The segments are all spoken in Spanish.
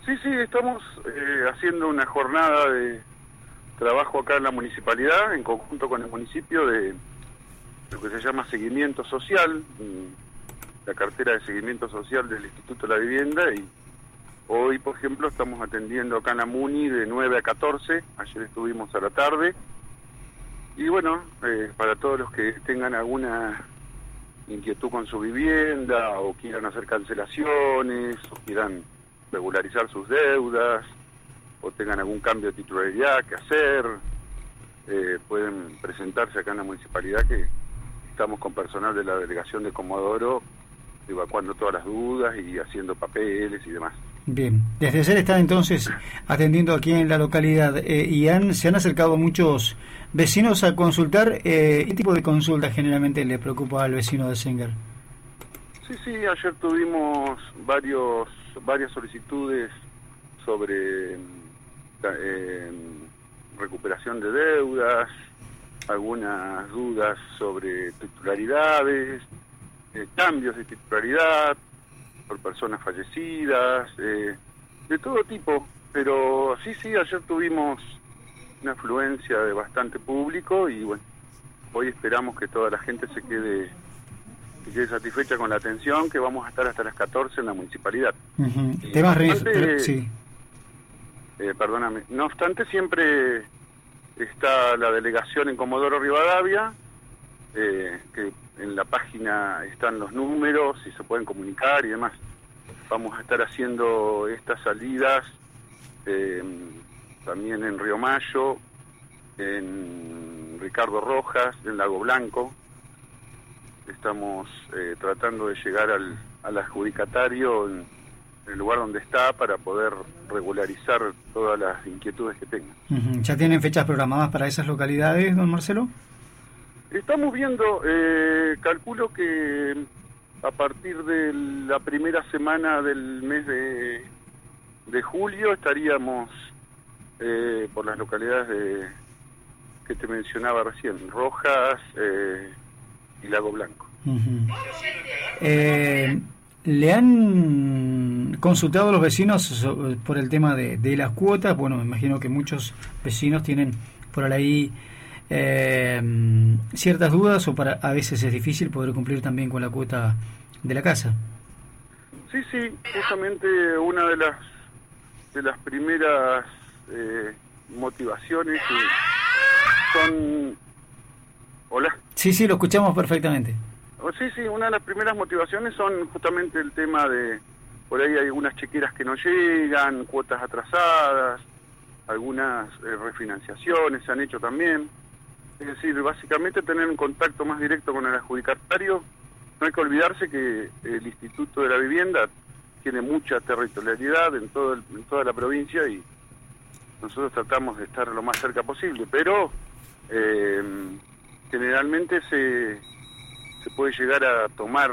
Sí, sí, estamos haciendo una jornada de trabajo acá en la municipalidad, en conjunto con el municipio, de lo que se llama seguimiento social, la cartera de seguimiento social del Instituto de la Vivienda, y hoy, por ejemplo, estamos atendiendo acá en la Muni de 9 a 14, ayer estuvimos a la tarde, y bueno, para todos los que tengan alguna inquietud con su vivienda, o quieran hacer cancelaciones, o quieran regularizar sus deudas, o tengan algún cambio de titularidad que hacer, pueden presentarse acá en la municipalidad, que estamos con personal de la delegación de Comodoro evacuando todas las dudas y haciendo papeles y demás. Bien, desde ayer están entonces atendiendo aquí en la localidad y se han acercado muchos vecinos a consultar. ¿Qué tipo de consulta generalmente le preocupa al vecino de Sengar? Sí, ayer tuvimos varias solicitudes sobre recuperación de deudas, algunas dudas sobre titularidades, cambios de titularidad por personas fallecidas, de todo tipo, pero sí, ayer tuvimos una afluencia de bastante público y bueno, hoy esperamos que toda la gente se quede satisfecha con la atención, que vamos a estar hasta las 14 en la municipalidad. Temas sí. Perdóname, no obstante siempre está la delegación en Comodoro Rivadavia, que en la página están los números y se pueden comunicar y demás. Vamos a estar haciendo estas salidas también en Río Mayo, en Ricardo Rojas, en Lago Blanco. Estamos tratando de llegar al adjudicatario en el lugar donde está para poder regularizar todas las inquietudes que tengan. ¿Ya tienen fechas programadas para esas localidades, don Marcelo? Estamos viendo, calculo que a partir de la primera semana del mes de julio estaríamos por las localidades que te mencionaba recién, Rojas y Lago Blanco. ¿Le han consultado a los vecinos por el tema de las cuotas? Bueno, me imagino que muchos vecinos tienen por ahí ciertas dudas, o a veces es difícil poder cumplir también con la cuota de la casa. Sí, justamente una de las primeras motivaciones son... Hola. Sí, lo escuchamos perfectamente. Sí, una de las primeras motivaciones son justamente el tema de, por ahí hay algunas chequeras que no llegan, cuotas atrasadas, algunas refinanciaciones se han hecho también. Es decir, básicamente tener un contacto más directo con el adjudicatario. No hay que olvidarse que el Instituto de la Vivienda tiene mucha territorialidad en toda la provincia y nosotros tratamos de estar lo más cerca posible, pero generalmente se puede llegar a tomar,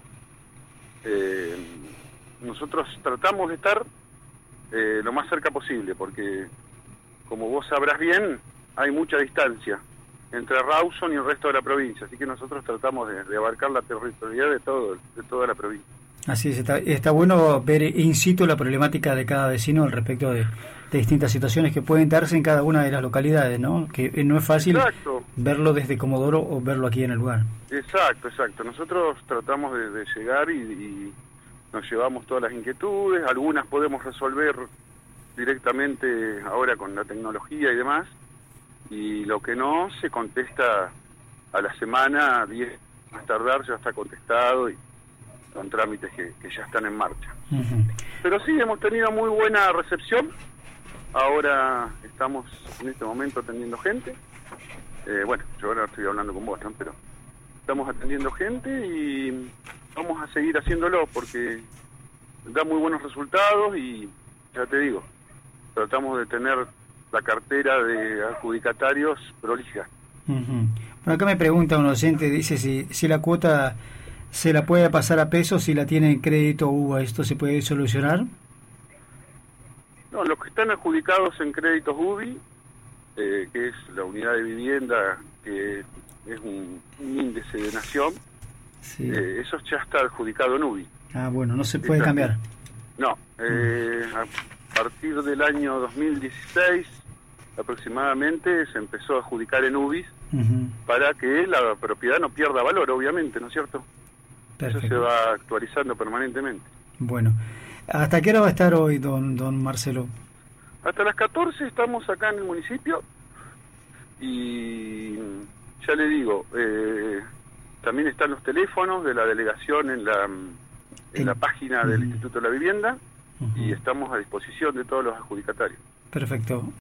nosotros tratamos de estar lo más cerca posible, porque como vos sabrás bien, hay mucha distancia entre Rawson y el resto de la provincia, así que nosotros tratamos de abarcar la territorialidad de toda la provincia. Así es, está bueno ver in situ la problemática de cada vecino al respecto de distintas situaciones que pueden darse en cada una de las localidades, ¿no? Que no es fácil verlo desde Comodoro o verlo aquí en el lugar. Exacto. Nosotros tratamos de llegar y nos llevamos todas las inquietudes, algunas podemos resolver directamente ahora con la tecnología y demás, y lo que no se contesta a la semana, 10 más tardar ya está contestado y son trámites que ya están en marcha. Pero sí, hemos tenido muy buena recepción. Ahora estamos en este momento atendiendo gente. Bueno, yo ahora estoy hablando con vos, ¿no? Pero estamos atendiendo gente y vamos a seguir haciéndolo porque da muy buenos resultados y ya te digo, tratamos de tener la cartera de adjudicatarios prolija. Bueno, acá me pregunta un oyente, dice si la cuota se la puede pasar a pesos si la tiene en crédito UVA, ¿esto se puede solucionar? No, los que están adjudicados en créditos UBI, que es la unidad de vivienda, que es un índice de nación, eso ya está adjudicado en UBI. Bueno, no se puede cambiar. No, partir del año 2016 aproximadamente se empezó a adjudicar en UBIS para que la propiedad no pierda valor, obviamente, ¿no es cierto? Perfecto. Eso se va actualizando permanentemente. Bueno, ¿hasta qué hora va a estar hoy, don Marcelo? Hasta las 14 estamos acá en el municipio y ya le digo, también están los teléfonos de la delegación en la página del Instituto de la Vivienda y estamos a disposición de todos los adjudicatarios. Perfecto.